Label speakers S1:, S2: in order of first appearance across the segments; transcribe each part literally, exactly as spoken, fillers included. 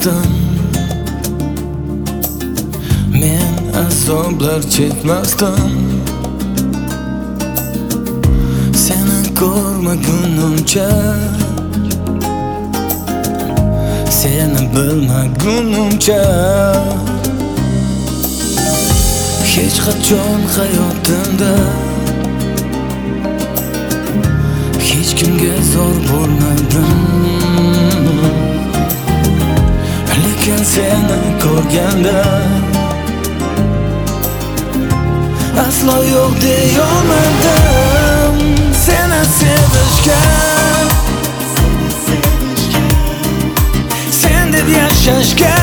S1: chekmasdim, men azoblar chekmasdim. Seni ko'rmagunimcha, seni bilmagunimcha, hech qachon hayotimda hech kimga zor bo'lmadim. Lekin seni ko'rganda aslo yo'q deyolmadim. Seni sevishga, sen deb yashashga,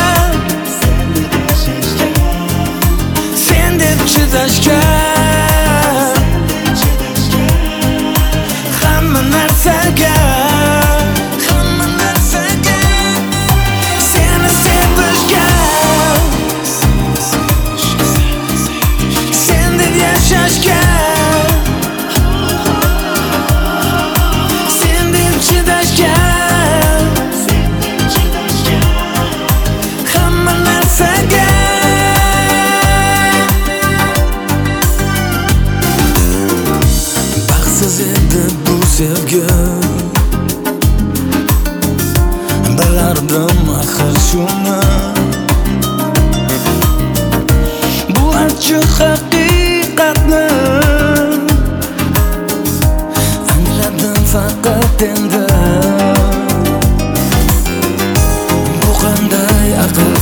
S1: sen deb chidashga, hamma narsaga, hamma narsaga, seni sevishga, sen deb yashashga, sen deb chidashga, hamma narsaga. Baxtsiz edi bu sevgi, bilardim axir shuni. Bu achchiq haqiqatni angladim faqat endi. Bu qanday aql